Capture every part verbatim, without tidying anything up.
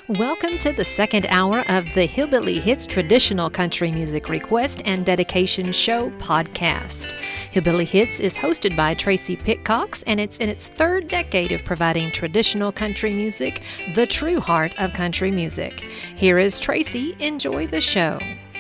Welcome to the second hour of the Hillbilly Hits Traditional Country Music Request and Dedication Show podcast. Hillbilly Hits is hosted by Tracy Pitcox, and it's in its third decade of providing traditional country music, the true heart of country music. Here is Tracy. Enjoy the show.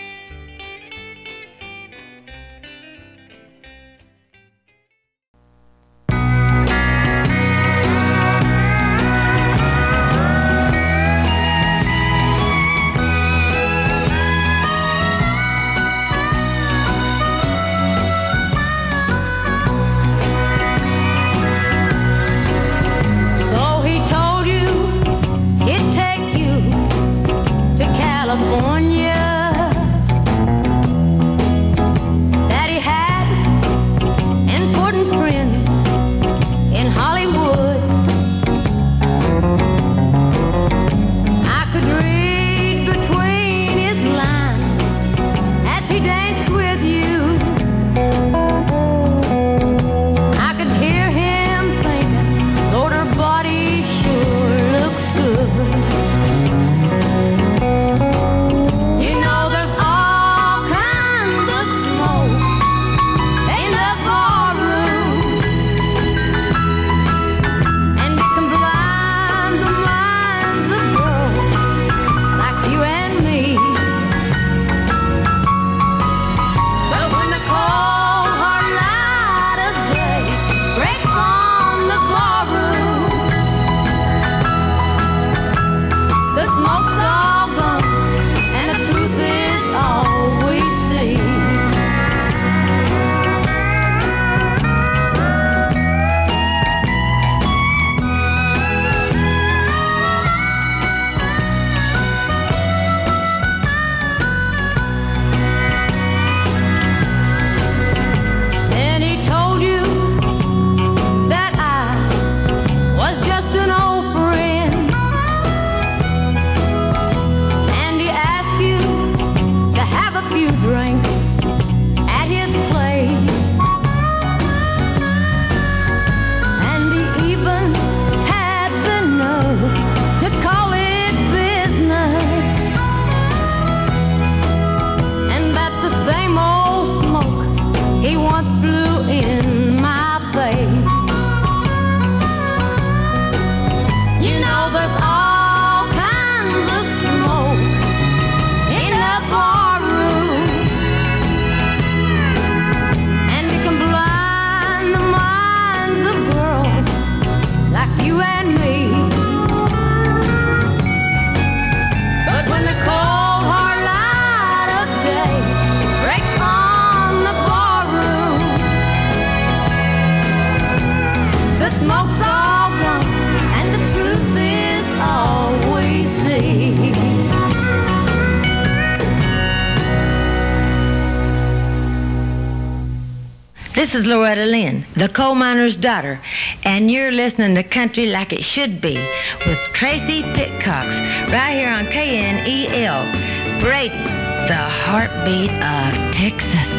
This is Loretta Lynn, the coal miner's daughter, and you're listening to Country Like It Should Be with Tracy Pitcox, right here on K N E L, Brady, the heartbeat of Texas.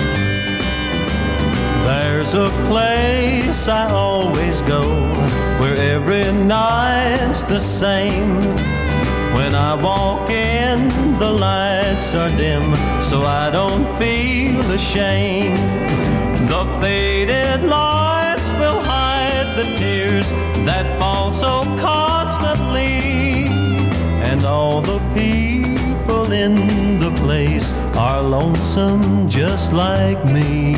There's a place I always go where every night's the same. When I walk in, the lights are dim, so I don't feel ashamed. The faded lights will hide the tears that fall so constantly, and all the people in the place are lonesome just like me.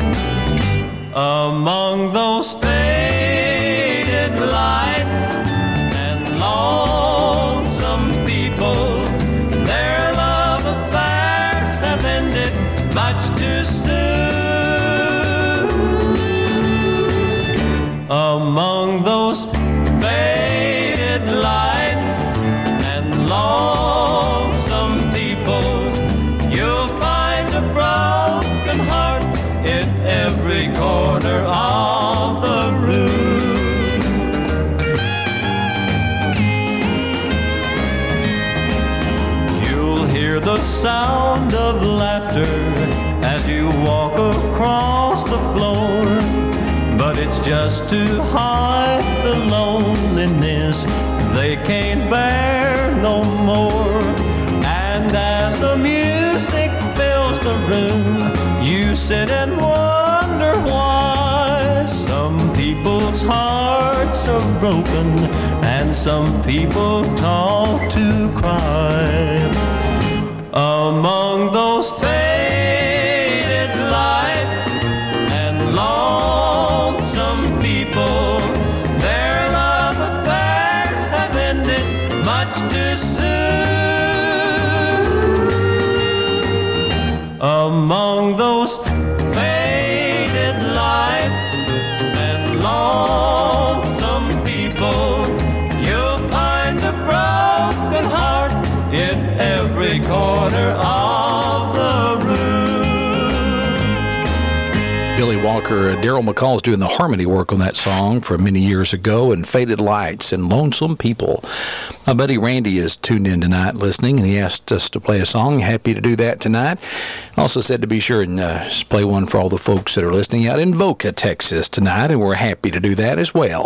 Among those faded lights and lonesome people, their love affairs have ended much too soon. Among those faded lights and lonesome people, you'll find a broken heart in every corner of the room. You'll hear the sound of laughter as you walk across the floor, but it's just to hide the loneliness they can't bear no broken, and some people taught to cry. Among those faded lights and lonesome people, their love affairs have ended much too soon. Among those faded lights and lonesome people, you'll find a broken heart in every corner of the room. Billy Walker, uh, Daryl McCall's doing the harmony work on that song from many years ago, and Faded Lights and Lonesome People. My buddy Randy is tuned in tonight listening, and he asked us to play a song. Happy to do that tonight. Also said to be sure and uh, play one for all the folks that are listening out in Boca, Texas tonight, and we're happy to do that as well.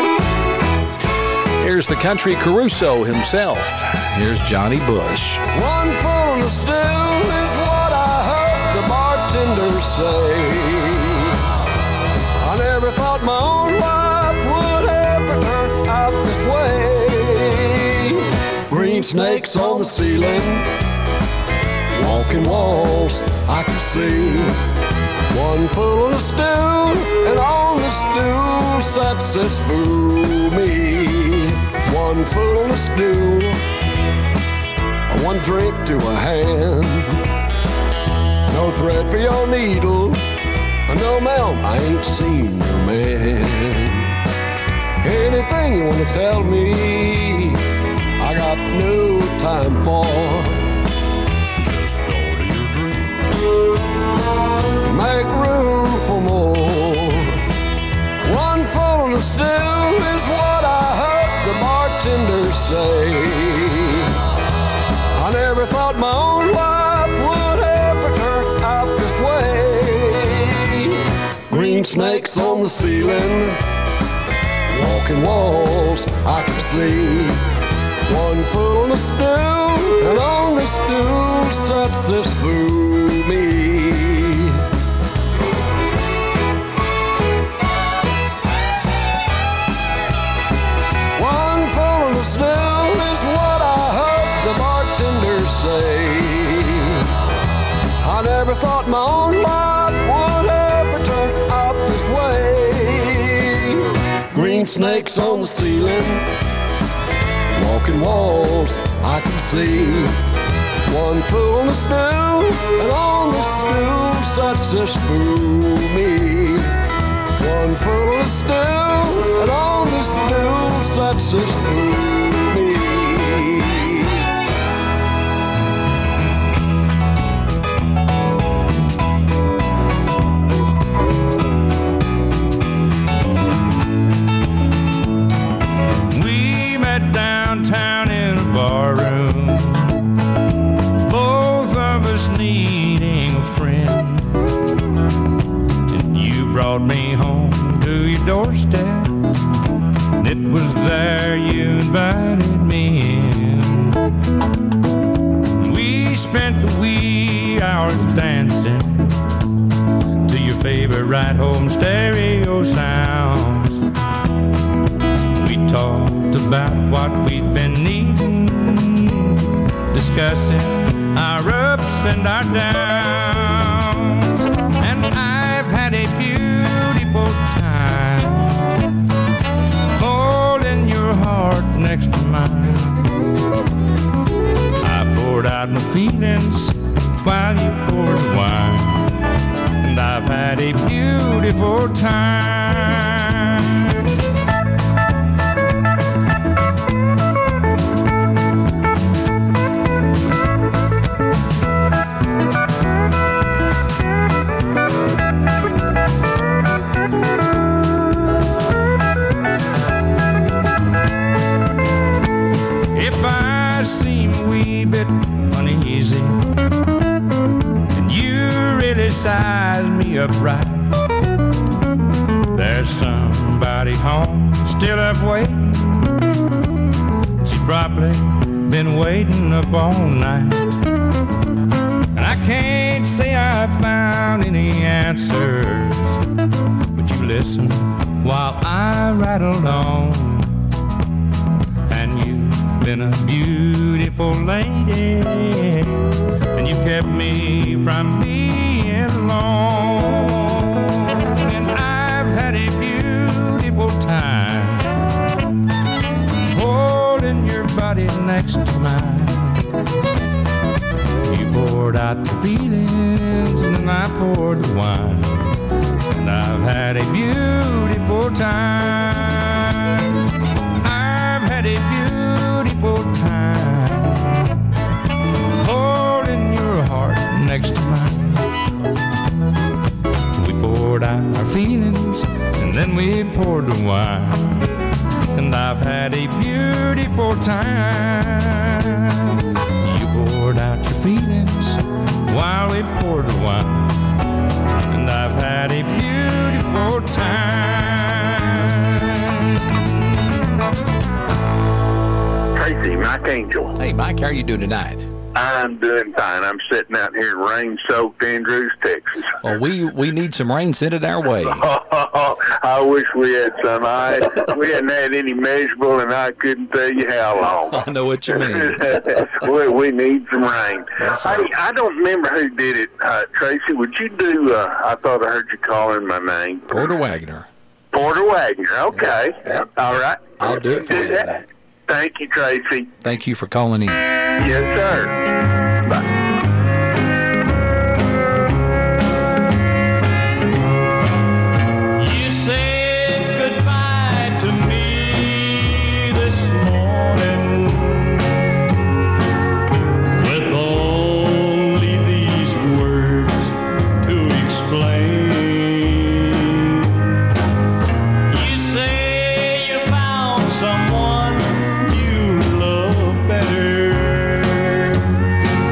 Here's the country Caruso himself. Here's Johnny Bush. One full of stew is what I heard the bartender say. I never thought my own life would ever turn out this way. Green snakes on the ceiling, walking walls I could see. One full of stew, and on the stew sat Sis Foo Me. One full of stew, one drink to a hand. No thread for your needle, no ma'am, I ain't seen no man. Anything you wanna tell me, I got no time for. Just order your drink and make room for more. One full of stew is what I heard the bartender say. I never thought my own life would ever turn out this way. Green snakes on the ceiling, walking walls I could see. One full of stew, and on the stew sat Sis Foo Me. One full of stew is what I heard the bartender say. I never thought my own life would ever turn out this way. Green snakes on the ceiling, walking walls I can see. One full of stew, and on the stew sat Sis Foo Me. One full of stew, and on the stew sat Sis Foo Me. Downtown in a barroom, both of us needing a friend, and you brought me home to your doorstep, and it was there you invited me in. We spent the wee hours dancing to your favorite ride-home stereo sounds. We talked about what we'd been needing, discussing our ups and our downs. And I've had a beautiful time holding your heart next to mine. I poured out my feelings while you poured wine, and I've had a beautiful time. Bit uneasy, and you really size me up right. There's somebody home still up waiting. She's probably been waiting up all night, and I can't say I found any answers, but you listen while I rattle on. been a beautiful lady, and you kept me from being alone. And I've had a beautiful time holding your body next to mine. You poured out the feelings, and then I poured the wine. And I've had a beautiful time. I've had a beautiful time holding your heart next to mine. We poured out our feelings, and then we poured the wine. And I've had a beautiful time. You poured out your feelings while we poured the wine. And I've had a beautiful time. Tracy, Mike Angel. Hey, Mike, how are you doing tonight? I'm doing fine. I'm sitting out here in rain-soaked Andrews, Texas. Well, we, we need some rain. Send it our way. Oh, I wish we had some. I, we hadn't had any measurable, and I couldn't tell you how long. I know what you mean. we, we need some rain. Yes, sir. Hey, I don't remember who did it. Uh, Tracy, would you do, uh, I thought I heard you calling my name. Porter Wagner. Porter Wagner. Okay. Yep. All right. I'll do it for you that. tonight. Thank you, Tracy. Thank you for calling in. Yes, sir. Bye. You said goodbye to me this morning with only these words to explain. You say you found someone you love better.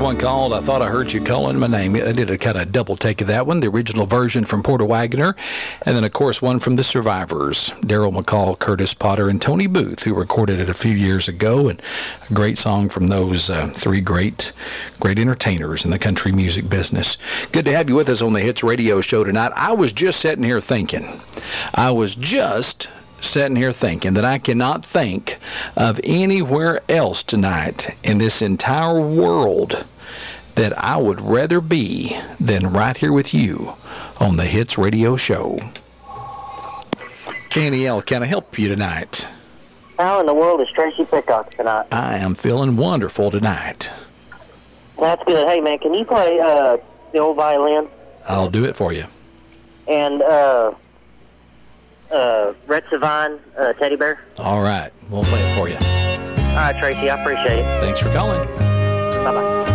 one called I Thought I Heard You Calling My Name. I did a kind of double take of that one, the original version from Porter Wagoner, and then, of course, one from the Survivors, Daryl McCall, Curtis Potter, and Tony Booth, who recorded it a few years ago, and a great song from those uh, three great, great entertainers in the country music business. Good to have you with us on the Hits Radio Show tonight. I was just sitting here thinking, I was just sitting here thinking that I cannot think of anywhere else tonight in this entire world that I would rather be than right here with you on the Hits Radio Show. K N E L, can I help you tonight? How in the world is Tracy Pitcox tonight? I am feeling wonderful tonight. That's good. Hey, man, can you play uh, the old violin? I'll do it for you. And uh, uh, Red Savine, uh, Teddy Bear? All right. We'll play it for you. All right, Tracy. I appreciate it. Thanks for calling. Bye-bye.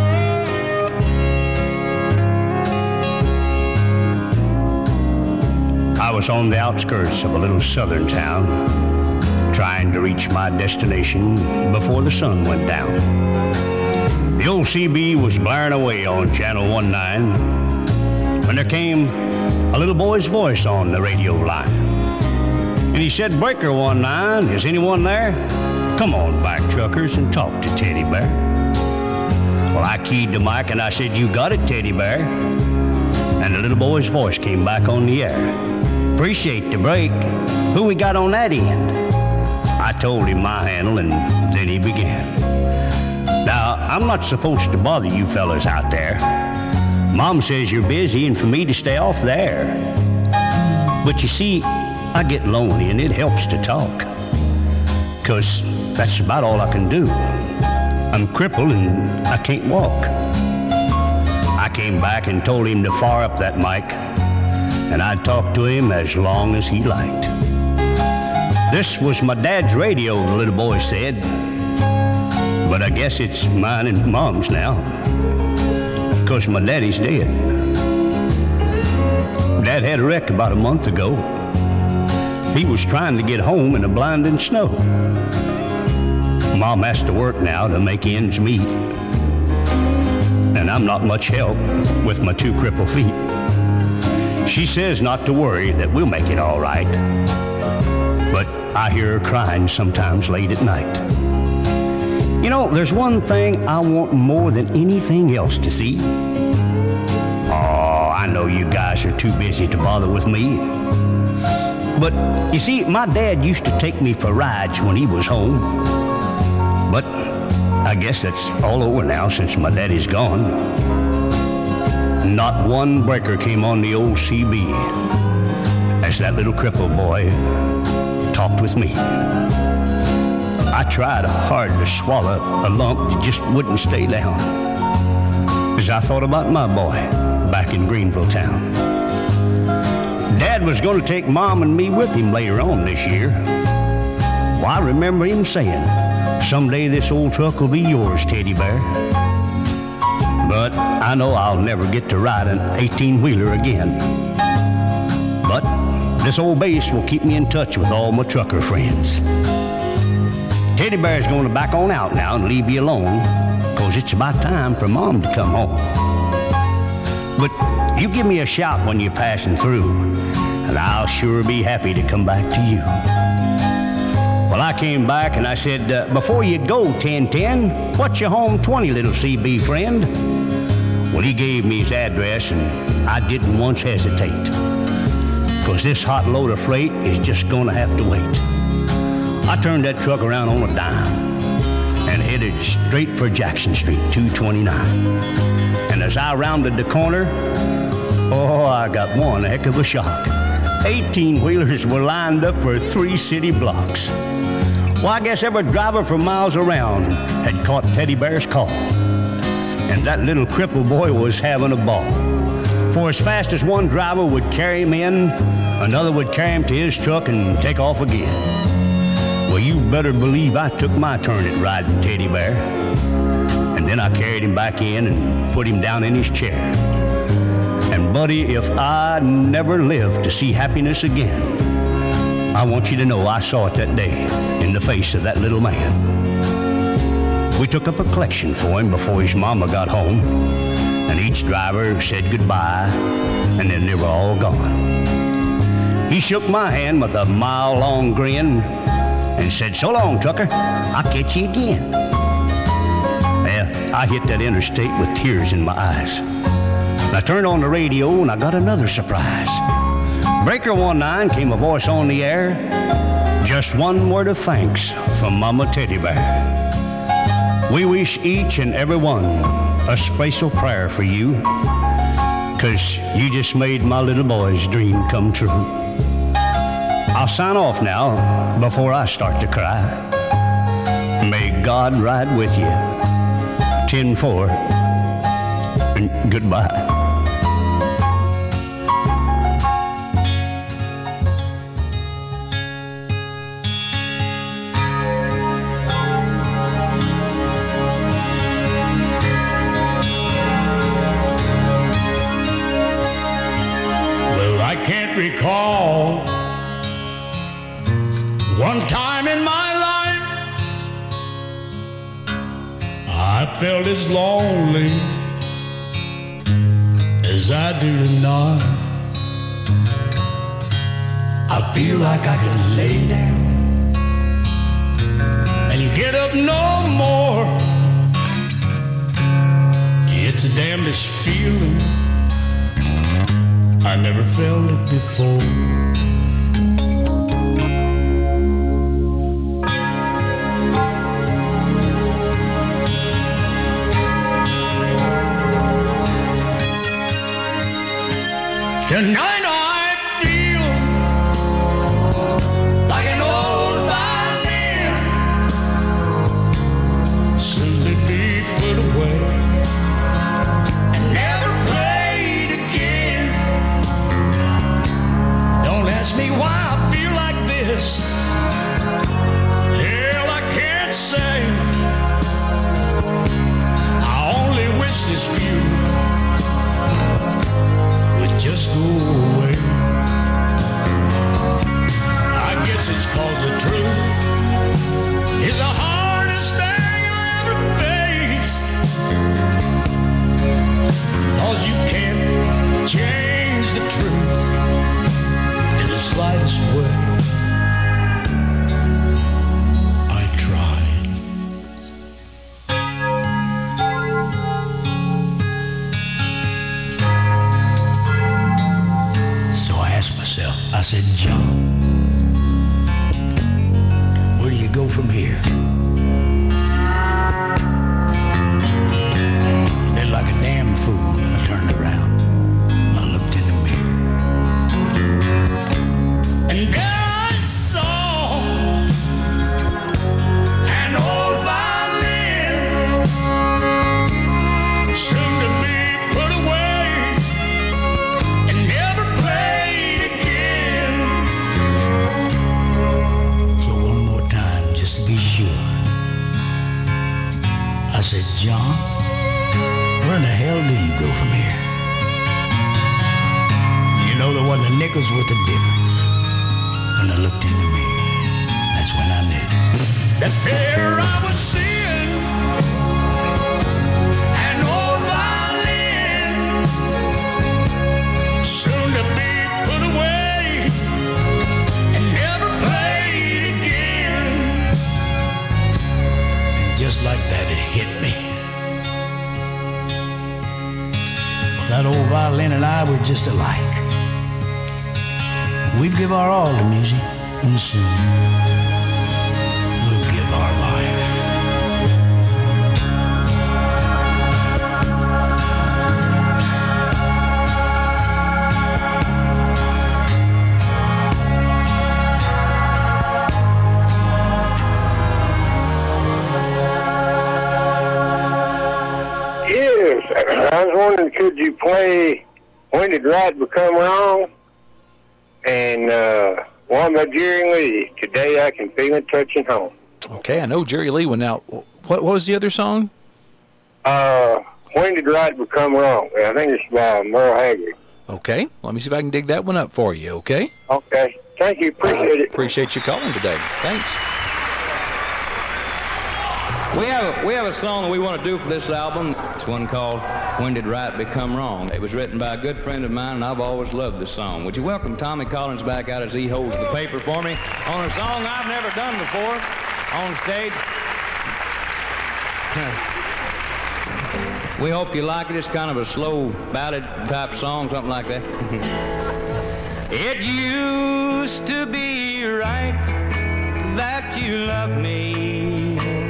I was on the outskirts of a little southern town, trying to reach my destination before the sun went down. The old C B was blaring away on Channel one nine when there came a little boy's voice on the radio line. And he said, "Breaker one nine, is anyone there? Come on back, truckers, and talk to Teddy Bear." Well, I keyed the mic and I said, "You got it, Teddy Bear." And the little boy's voice came back on the air. "Appreciate the break. Who we got on that end?" I told him my handle, and then he began. "Now, I'm not supposed to bother you fellas out there. Mom says you're busy and for me to stay off there. But you see, I get lonely and it helps to talk, 'cause that's about all I can do. I'm crippled and I can't walk." I came back and told him to fire up that mic, and I'd talk to him as long as he liked. "This was my dad's radio," the little boy said, "but I guess it's mine and Mom's now, 'cause my daddy's dead. Dad had a wreck about a month ago. He was trying to get home in the blinding snow. Mom has to work now to make ends meet, and I'm not much help with my two crippled feet. She says not to worry, that we'll make it all right, but I hear her crying sometimes late at night. You know, there's one thing I want more than anything else to see. Oh, I know you guys are too busy to bother with me, but you see, my dad used to take me for rides when he was home, but I guess that's all over now since my daddy's gone. Not one breaker came on the old C B as that little crippled boy talked with me. I tried hard to swallow a lump that just wouldn't stay down as I thought about my boy back in Greenville town. Dad was going to take Mom and me with him later on this year. Well, I remember him saying, "Someday this old truck will be yours, Teddy Bear." But I know I'll never get to ride an eighteen-wheeler again. But this old bass will keep me in touch with all my trucker friends. Teddy Bear's going to back on out now and leave you alone, 'cause it's about time for Mom to come home. But you give me a shout when you're passing through, and I'll sure be happy to come back to you. Well, I came back and I said, uh, "Before you go, ten ten, what's your home twenty, little C B friend?" Well, he gave me his address, and I didn't once hesitate, 'cause this hot load of freight is just gonna have to wait. I turned that truck around on a dime and headed straight for Jackson Street, two twenty-nine. And as I rounded the corner, oh, I got one heck of a shock. eighteen-wheelers were lined up for three city blocks. Well, I guess every driver for miles around had caught Teddy Bear's call. And that little crippled boy was having a ball. For as fast as one driver would carry him in, another would carry him to his truck and take off again. Well, you better believe I took my turn at riding Teddy Bear. And then I carried him back in and put him down in his chair. And buddy, if I never live to see happiness again, I want you to know I saw it that day in the face of that little man. We took up a collection for him before his mama got home, and each driver said goodbye, and then they were all gone. He shook my hand with a mile-long grin and said, "So long, trucker, I'll catch you again." Well, I hit that interstate with tears in my eyes. I turned on the radio and I got another surprise. Breaker one nine came a voice on the air. Just one word of thanks from Mama Teddy Bear. We wish each and every one a special prayer for you, 'cause you just made my little boy's dream come true. I'll sign off now before I start to cry. May God ride with you. ten four, and goodbye. Well, I can't recall one time in my life I felt as lonely as I do tonight. I feel like I could lay down and get up no more. It's the damnedest feeling, I never felt it before. Tonight I feel like an old violin, soon to be put away and never played again. Don't ask me why I feel like this. Hell, I can't say. I only wish this feeling just go away. I guess it's 'cause the truth is the hardest thing I ever faced. 'Cause you can't change the truth in the slightest way. I tried. I said, "John, where do you go from here?" Then like a damn fool, I turned around. I looked in the mirror. And there I saw an old violin, soon to be put away and never played again. I said, "John, where in the hell do you go from here?" You know, there wasn't a nickel's worth of difference. When I looked in the mirror, that's when I knew that there I was seeing an old violin, soon to be put away and never played again. And just like that, it hit me. That old violin and I were just alike. We'd give our all to music, and soon we'll give our life. Yes, I was wondering, could you play When Did Right Become Wrong? And uh, one by Jerry Lee, Today I Can Feel It Touching Home. Okay, I know Jerry Lee went out. What, what was the other song? Uh, When Did Right Become Wrong? I think it's by Merle Haggard. Okay, let me see if I can dig that one up for you, okay? Okay, thank you, appreciate it. Appreciate you calling today. Thanks. We have, a, we have a song that we want to do for this album. It's one called When Did Right Become Wrong? It was written by a good friend of mine, and I've always loved this song. Would you welcome Tommy Collins back out as he holds the paper for me on a song I've never done before on stage? We hope you like it. It's kind of a slow ballad type song, something like that. It used to be right that you loved me.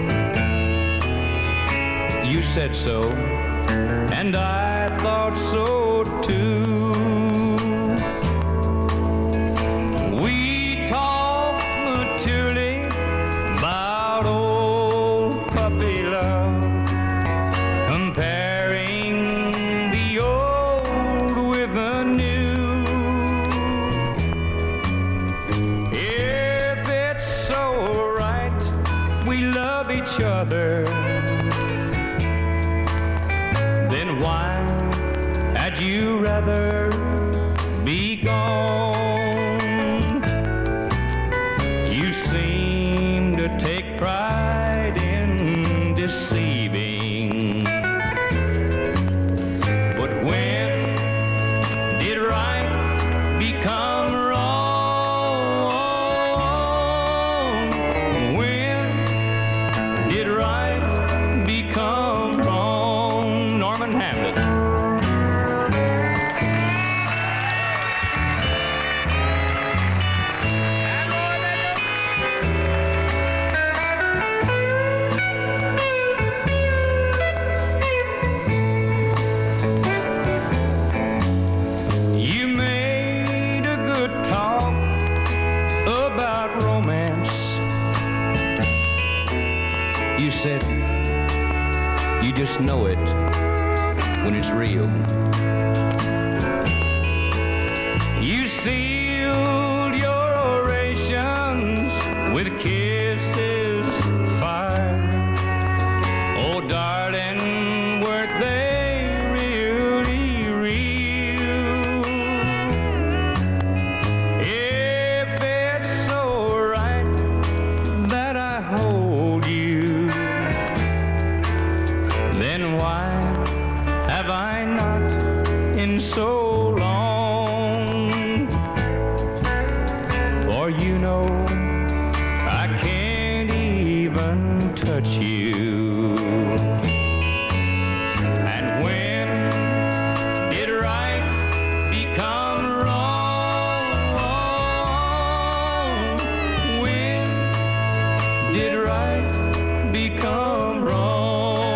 You said so, and I thought so too. We talked maturely about old puppy love, comparing the old with the new. If it's so right, we love each other, then why had you rather be gone? You seem to take pride in deceiving, but when did right become wrong? When did right become wrong? Norman Hamlet. You made a good talk about romance. You said you just know it when it's real. You sealed your orations with kisses fire. Oh, darling, weren't they really real? If it's so right that I hold you, then why have I not in so long? For you know I can't even touch you. And when did right become wrong? When did right become wrong?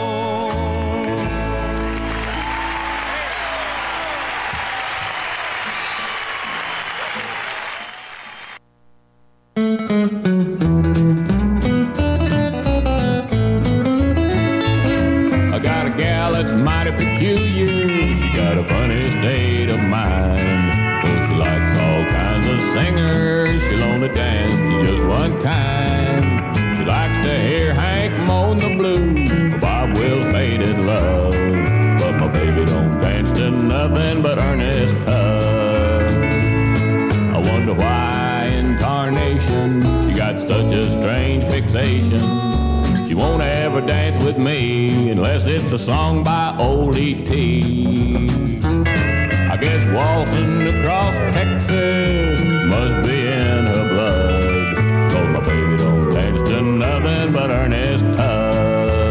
I got a gal that's mighty peculiar. She got a funny state of mind. Though she likes all kinds of singers, she'll only dance to just one kind. She likes to hear Hank moan the blues, or Bob Wills' Faded Love. But my baby don't dance to nothing but Ernest Tubb. I wonder why in tarnation she got such a strange fixation. She won't ever dance with me unless it's a song by Old E T I guess waltzing across Texas must be in her blood, 'cause my baby don't dance to nothing but Ernest Tubb.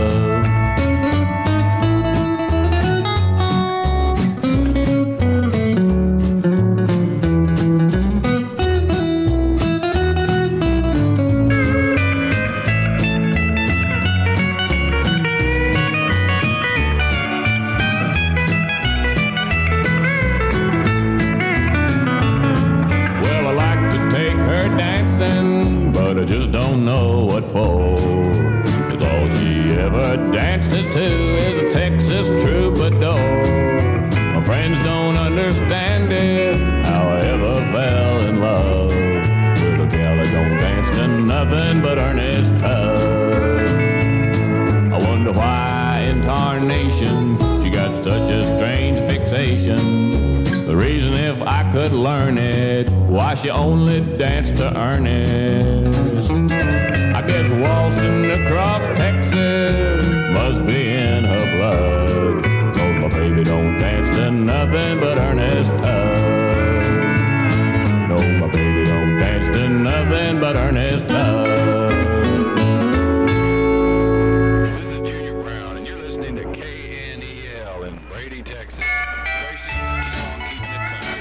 But I just don't know what for. 'Cause all she ever dances to is a Texas troubadour. My friends don't understand it, how I ever fell in love with a gal that don't dance to nothing but Ernest Tubb. I wonder why in tarnation she got such a strange fixation. The reason if I could learn it, why she only danced to Ernest. I guess waltzing across Texas must be in her blood. 'Cause my baby don't dance to nothing but Ernest Tubb. No, my baby don't dance to nothing but Ernest Tubb. This is Junior Brown, and you're listening to K N E L in Brady, Texas. Tracy, keep on keeping it country.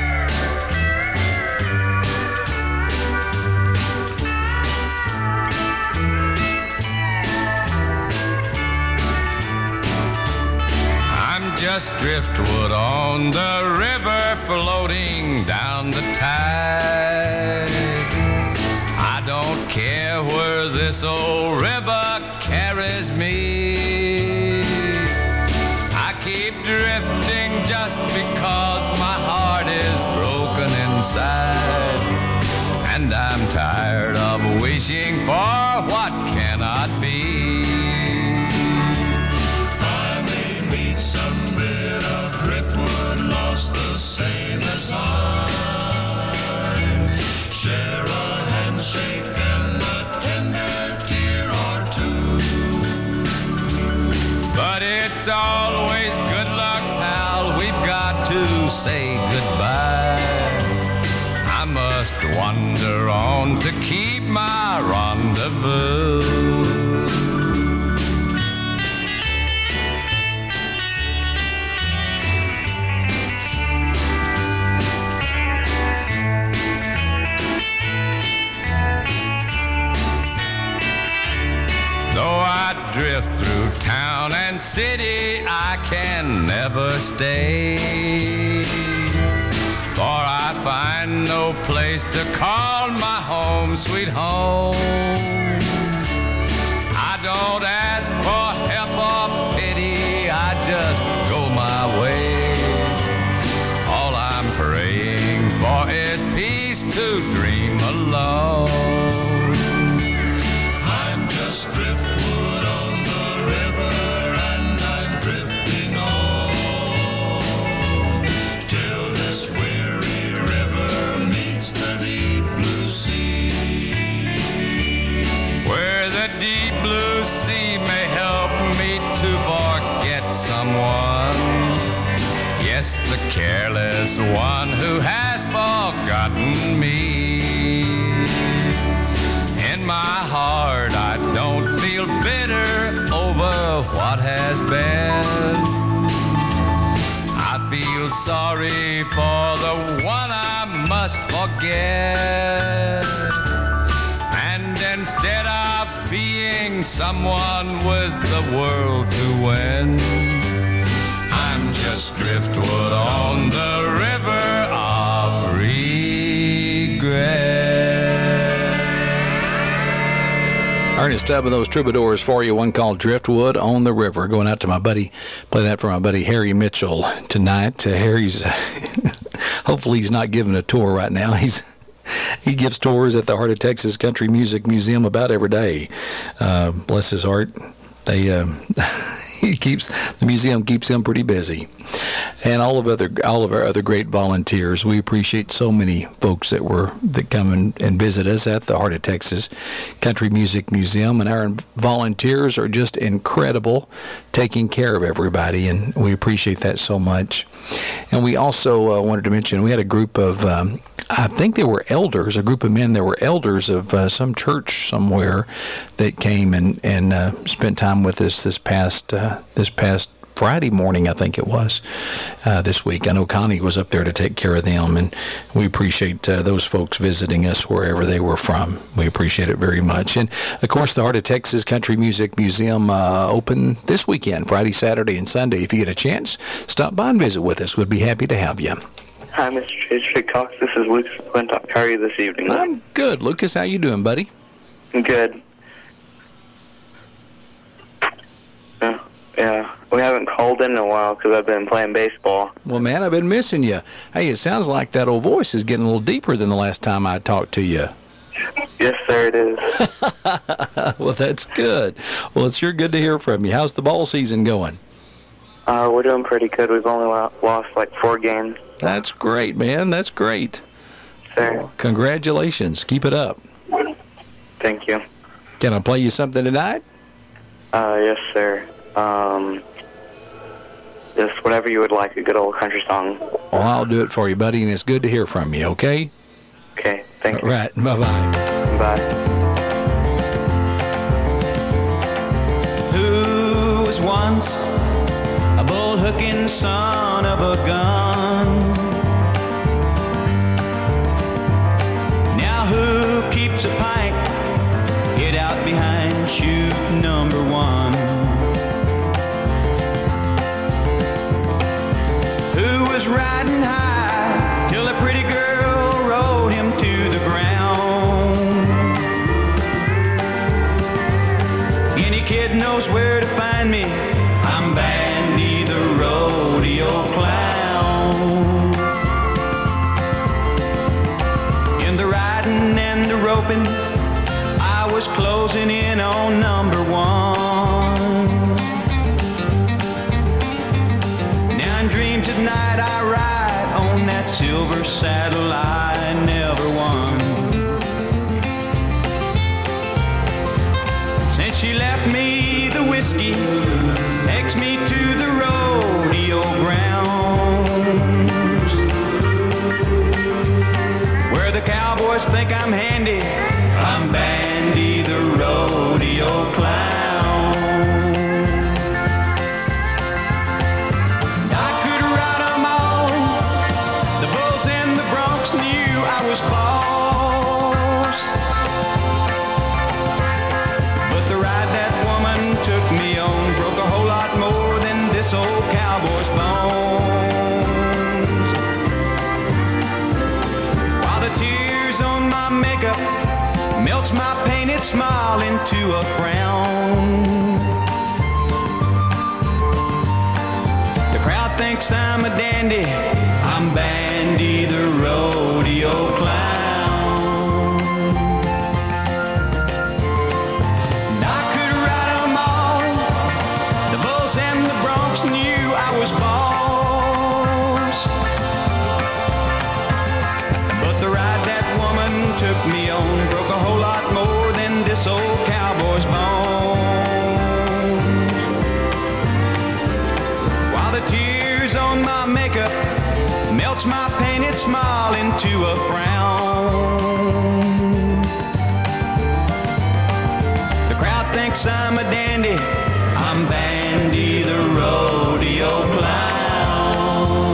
Just driftwood on the river floating down the tide. I don't care where this old river carries me. I keep drifting just because my heart is broken inside. And I'm tired of wishing for what cannot be. The same as I share a handshake and a tender tear or two. But it's always good luck, pal. We've got to say goodbye. I must wander on to keep my rendezvous. Drift through town and city, I can never stay. For I find no place to call my home, sweet home. I don't ask for help or pity, I just go my way. All I'm praying for is peace to dream alone. I'm just drifting on the river, and I'm drifting on till this weary river meets the deep blue sea, where the deep blue sea may help me to forget someone. Yes, the careless one who has forgotten me. In my heart, I don't feel bitter over what has been. I feel sorry for the one I must forget. And instead of being someone with the world to win, I'm just driftwood on the river of regret. Ernest Tubb and those troubadours for you. One called Driftwood on the River. Going out to my buddy, play that for my buddy Harry Mitchell tonight. Uh, Harry's, hopefully he's not giving a tour right now. He's He gives tours at the Heart of Texas Country Music Museum about every day. Uh, bless his heart. They... Um, He keeps the museum keeps him pretty busy, and all of other all of our other great volunteers. We appreciate so many folks that were that come and, and visit us at the Heart of Texas Country Music Museum, and our volunteers are just incredible, taking care of everybody, and we appreciate that so much. And we also uh, wanted to mention we had a group of. Um, I think they were elders, a group of men that were elders of uh, some church somewhere that came and, and uh, spent time with us this past uh, this past Friday morning, I think it was, uh, this week. I know Connie was up there to take care of them, and we appreciate uh, those folks visiting us wherever they were from. We appreciate it very much. And, of course, the Heart of Texas Country Music Museum uh, open this weekend, Friday, Saturday, and Sunday. If you get a chance, stop by and visit with us. We'd be happy to have you. Hi, Mister Tracy Cox. This is Lucas McClintock. How are you this evening? I'm good. Lucas, how you doing, buddy? I'm good. Yeah, yeah. We haven't called in, in a while because I've been playing baseball. Well, man, I've been missing you. Hey, it sounds like that old voice is getting a little deeper than the last time I talked to you. Yes, sir, it is. Well, that's good. Well, it's sure good to hear from you. How's the ball season going? Uh, we're doing pretty good. We've only lost like four games. That's great, man. That's great. Sir. Congratulations. Keep it up. Thank you. Can I play you something tonight? Uh, yes, sir. Um, just whatever you would like, a good old country song. Well, I'll do it for you, buddy, and it's good to hear from you, okay? Okay, thank you. All right, bye-bye. Bye. Who was once a bull-hooking son of a gun? Now who keeps a pint hid out behind chute number one? Who was riding high till a pretty girl rode him to the ground? Any kid knows where to find me. I'm Bandy the rodeo clown. In the riding and the roping, I was closing in on number one. Now in dreams at night I ride on that silver saddle I never won. Since she left me, the whiskey takes me to the rodeo grounds, where the cowboys think I'm handy. I'm Bandy the rodeo clown. I could ride 'em all. The bulls and the broncs knew I was boss, but the ride that woman took me on broke a whole lot more than this old cowboy's bones. While the tears on my makeup melts my painted smile into a frown, the crowd thinks I'm a dandy. I'm Bandy the rodeo clown. I could ride 'em all. The bulls and the broncs knew I was boss, but the ride that woman took me on broke a whole lot more than this old cowboy's bones. While the tears on my makeup melts my painted smile into a frown, the crowd thinks I'm a dandy. I'm Bandy the rodeo clown.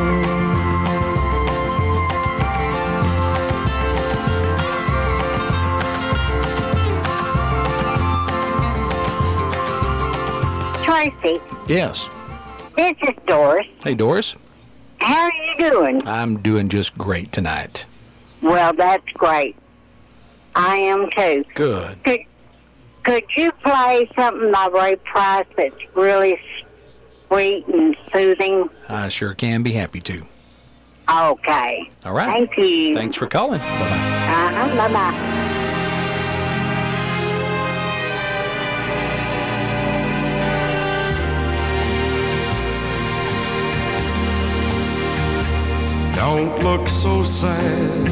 Tracy, Yes. this is Doris. Hey, Doris. How are you doing? I'm doing just great tonight. Well, that's great. I am too. Good. Could, could you play something by Ray Price that's really sweet and soothing? I sure can be happy to. Okay. All right. Thank you. Thanks for calling. Bye-bye. Uh-huh. Bye-bye. Don't look so sad.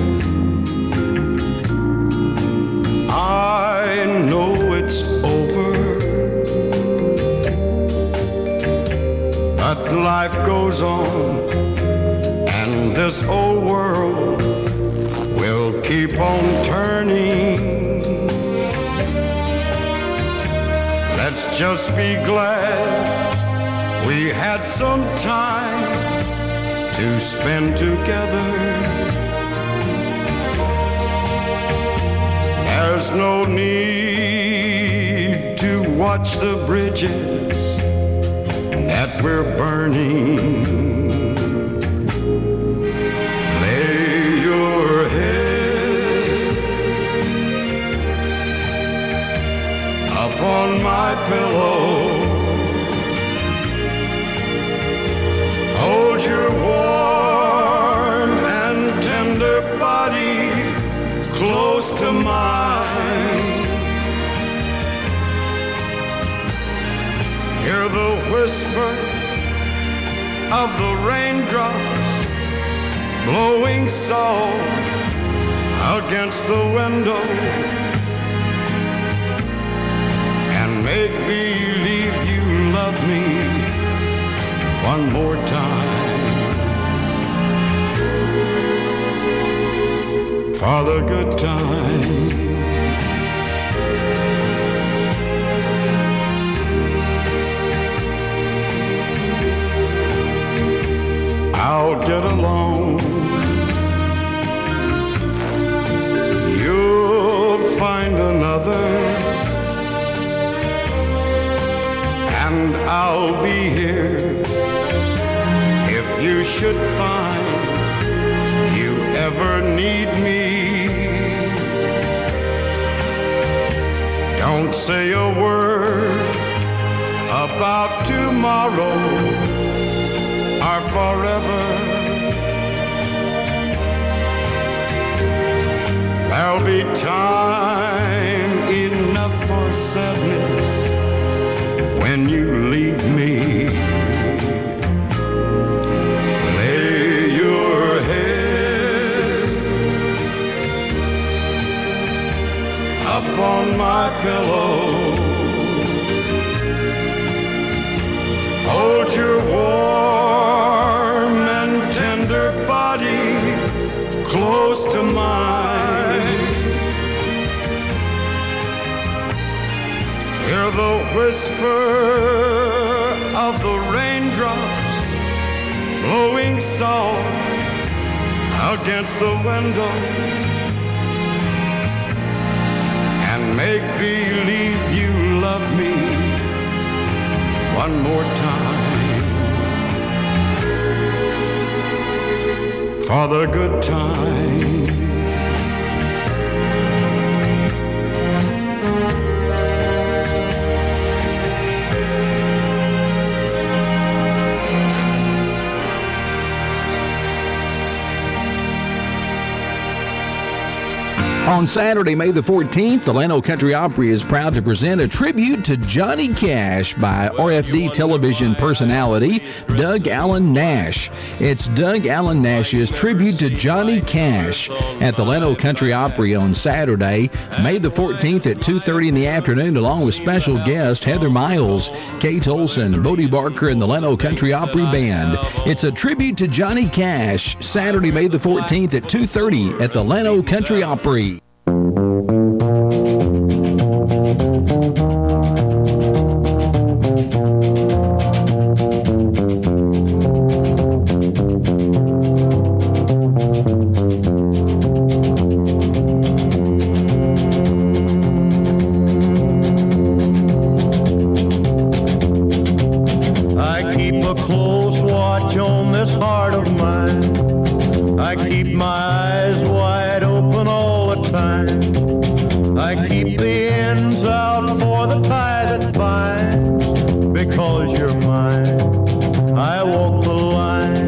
I know it's over, but life goes on, and this old world will keep on turning. Let's just be glad we had some time to spend together. There's no need to watch the bridges that we're burning. Lay your head upon my pillow. Hold your warm and tender body close to mine. Hear the whisper of the raindrops blowing soft against the window. make believe you love me one more time. For the good time. I'll get along. You'll find another, and I'll be here if you should find you ever need me. Don't say a word about tomorrow or forever. There'll be time enough for sadness when you leave me. Lay your head upon my pillow. Hold your warm and tender body close to mine. Hear the whisper of the raindrops blowing soft against the window, and make believe you love me one more time. For the good time. On Saturday, May the fourteenth, the Llano Country Opry is proud to present a tribute to Johnny Cash by R F D television personality Doug Allen Nash. It's Doug Allen Nash's tribute to Johnny Cash at the Llano Country Opry on Saturday, May the fourteenth at two thirty in the afternoon, along with special guest Heather Miles, Kate Olson, Bodie Barker, and the Llano Country Opry Band. It's a tribute to Johnny Cash, Saturday, May the fourteenth at two thirty at the Llano Country Opry. I keep a close watch on this heart of mine. I keep my eyes wide open all the time. I keep the ends out for the tie that binds. Because you're mine, I walk the line.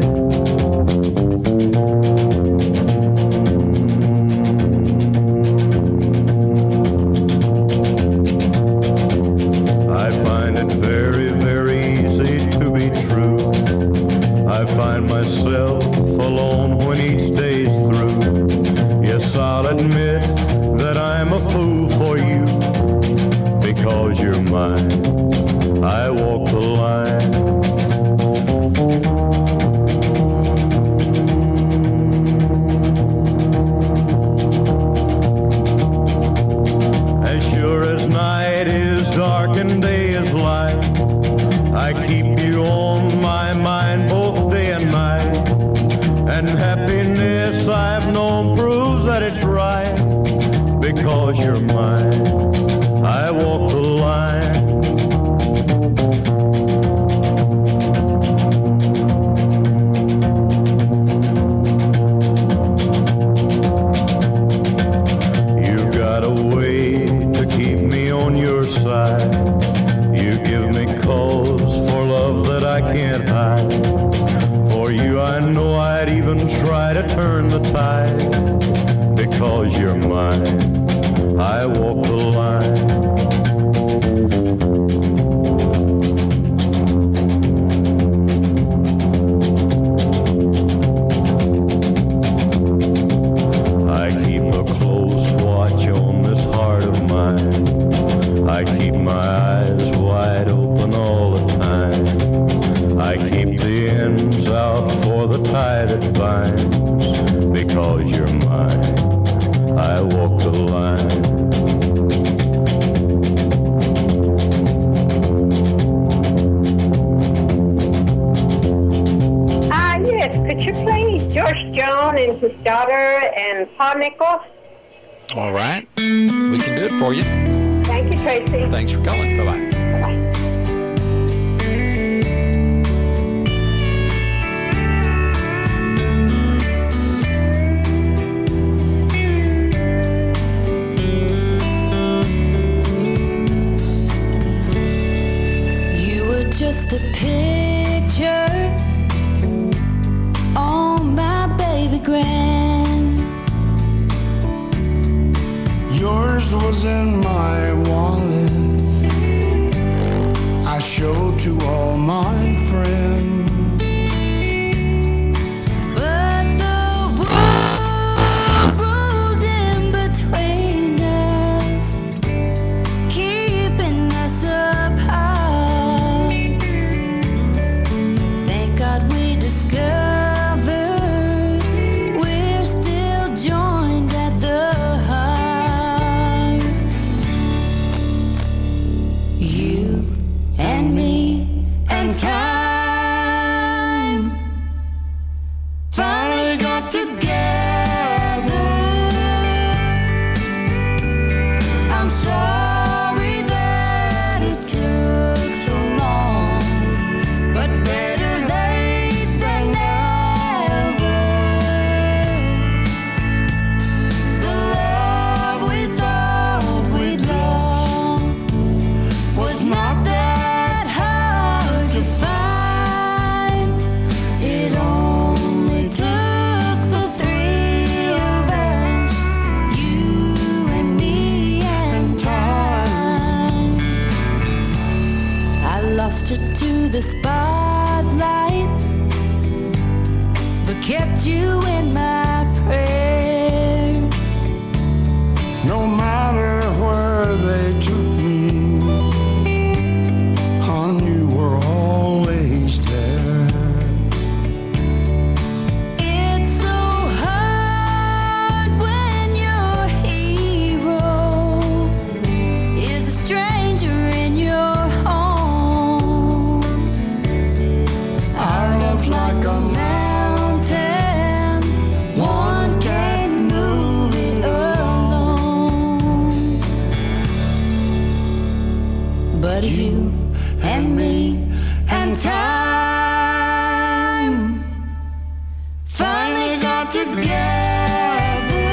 I find it very, very easy to be true. I find myself alone when each day's through. Yes, I'll admit that I'm a fool for you. Because you're mine, I walk the line. As sure as night is dark and day is light, I keep you on my mind both day and night. And happiness I've known proves that it's right. Because you're mine, I walk the line. You got a way to keep me on your side. You give me cause for love that I can't hide. For you I know I'd even try to turn the tide. Because you're mine, I walk the line. times. Because you're mine, I walk the line. Ah, yes. Could you play George Jones and his daughter and Paul Nichols? All right. We can do it for you. Thank you, Tracy. Thanks for calling. Bye-bye. Bye-bye. Just the picture on my baby grand. Yours was in my wallet. I showed to all my friends. But the world rolled in between us, keeping us apart. We discovered we're still joined at the heart. You and me and time finally got together. I'm sorry that it took so long, but better to the spotlight, but kept you in my prayers. No matter where they took me, hon, you were always there. It's so hard when your hero is a stranger in your home. Like a mountain, one can't move it alone. But you and me and time finally got together.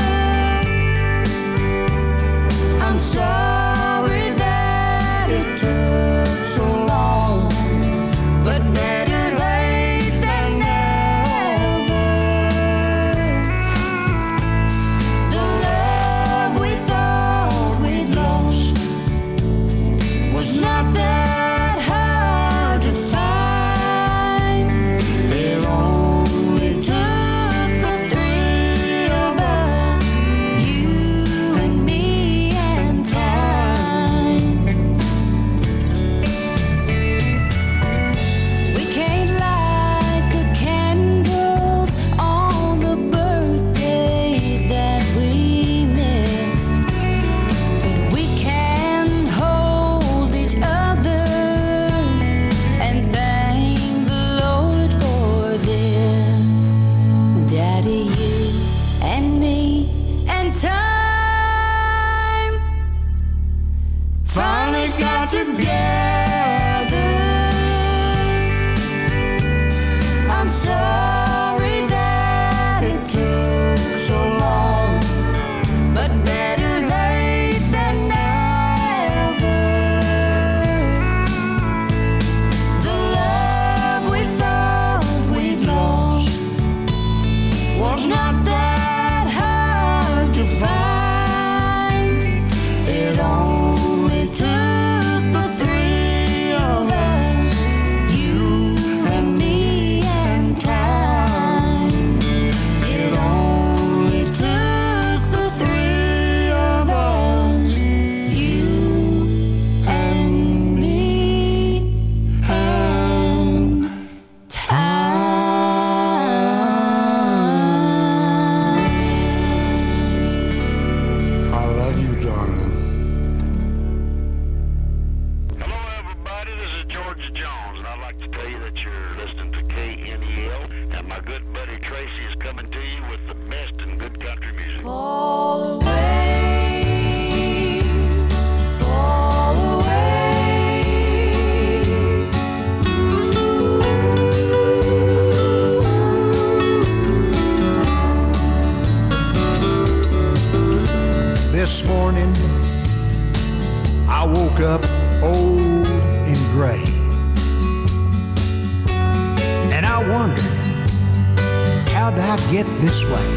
I'm sorry that it took so long, but better not that hard to find. George Jones, and I'd like to tell you that you're listening to K N E L, and my good buddy Tracy is coming to you with the best in good country music. Fall away, fall away. This morning, I woke up old and gray, and I wondered, how'd I get this way?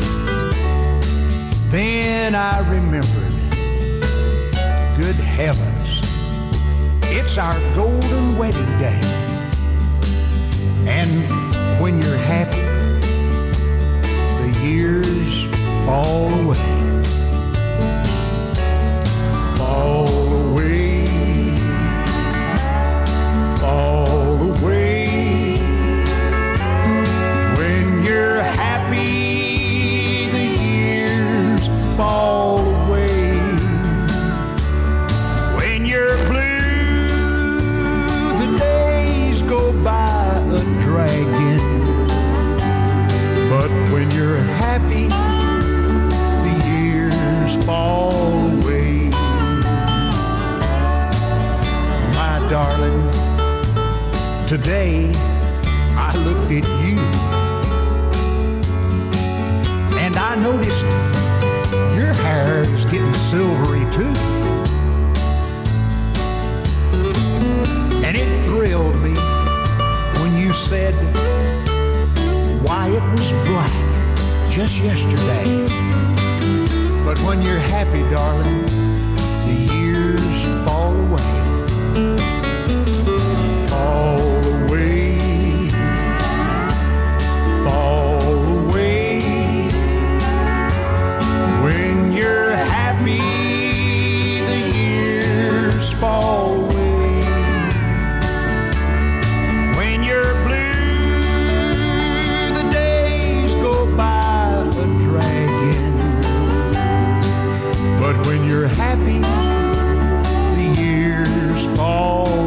Then I remembered, good heavens, it's our golden wedding day. And when you're happy, the years fall away. Fall away, fall away. When you're happy, the years fall away. When you're blue, the days go by a-dragging. But when you're happy, the years fall away. Darling, today I looked at you and I noticed your hair is getting silvery too. And it thrilled me when you said why it was black just yesterday. But when you're happy, darling, the years fall away. Fall away, fall away. When you're happy, the years fall away. When you're blue, the days go by a-dragging. But when you're happy, the years fall away.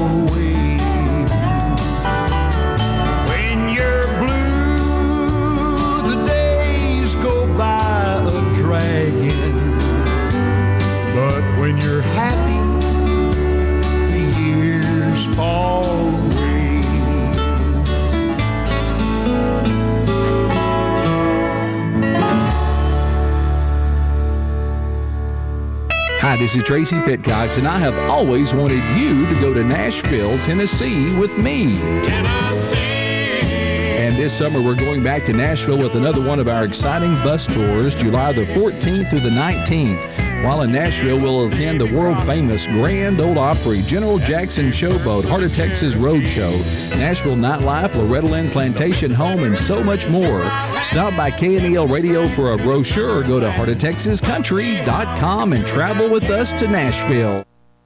But when you're happy, the years fall away. Hi, this is Tracy Pitcox, and I have always wanted you to go to Nashville, Tennessee with me. Tennessee! And this summer, we're going back to Nashville with another one of our exciting bus tours, July the fourteenth through the nineteenth. While in Nashville, we'll attend the world-famous Grand Ole Opry, General Jackson Showboat, Heart of Texas Roadshow, Nashville Nightlife, Loretta Lynn Plantation Home, and so much more. Stop by K N E L Radio for a brochure or go to heart of texas country dot com and travel with us to Nashville.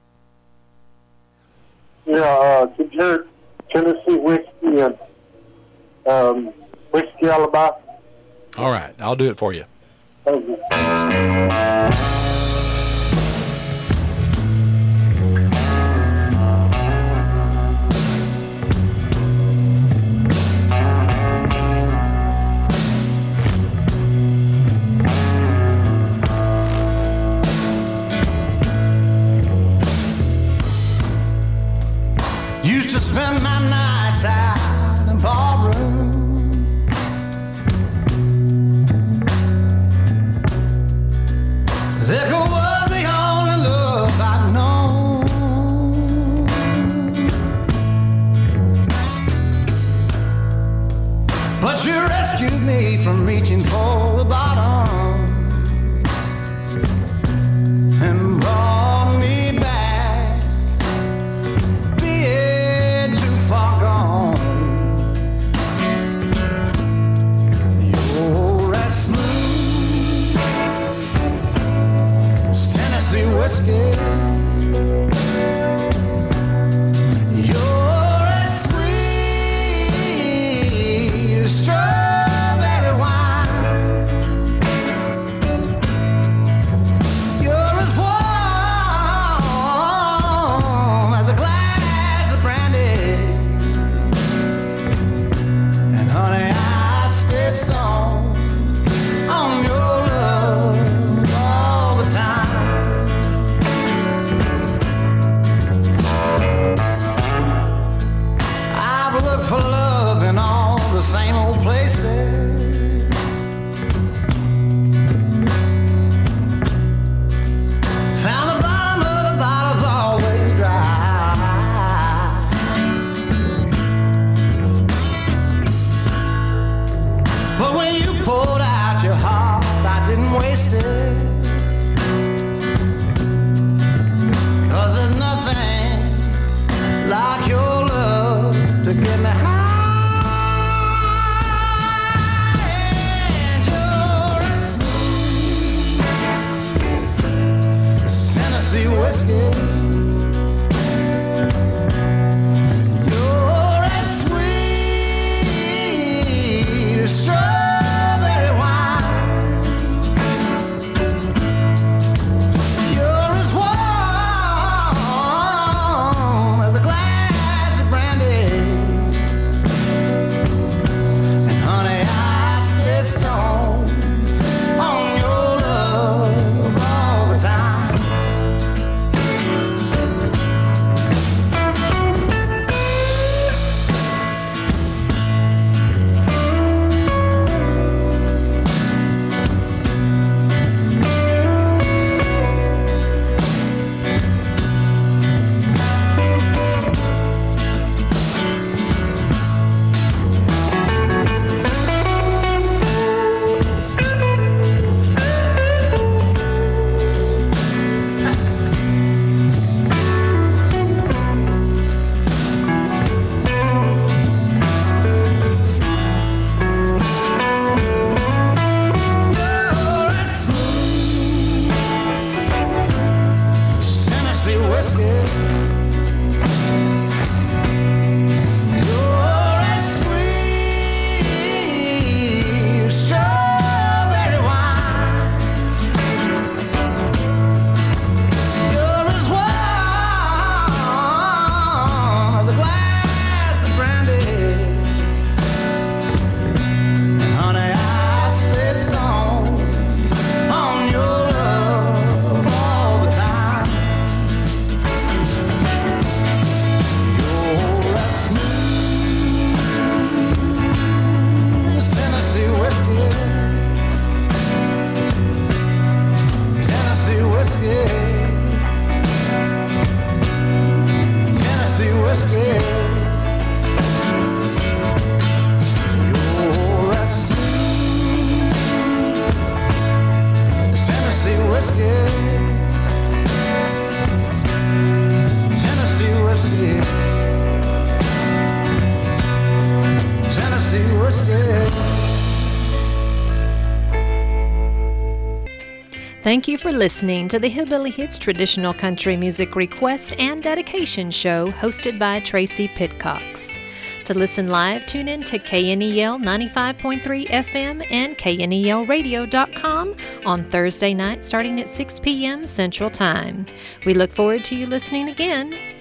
Yeah, uh, could you Tennessee whiskey and um, whiskey alibi? All right, I'll do it for you. Thank you. Used to spend my nights out in ballroom. Liquor was the only love I'd known. But you rescued me from reaching for the bottom and brought me back, being too far gone. You're as smooth as Tennessee whiskey. You're as sweet as strawberry wine. same old places. Found the bottom of the bottle's always dry. But when you pulled out your heart, I didn't waste it. 'Cause there's nothing like your love to get me high. And you're a smooth Tennessee whiskey. You're as sweet as strawberry wine. You're as warm as a glass of brandy. And honey, I stay stoned on your love all the time. You're a smooth Tennessee whiskey. You're as sweet as strawberry wine. You're as warm as a glass of brandy. And honey, I stay stoned on your love all the time. You're a smooth Tennessee whiskey. Tennessee whiskey. Tennessee whiskey. You're a smooth Tennessee whiskey. Tennessee whiskey. Tennessee whiskey. Thank you for listening to the Hillbilly Hits Traditional Country Music Request and Dedication Show hosted by Tracy Pitcox. To listen live, tune in to K N E L ninety-five point three F M and K N E L radio dot com on Thursday night starting at six p.m. Central Time. We look forward to you listening again.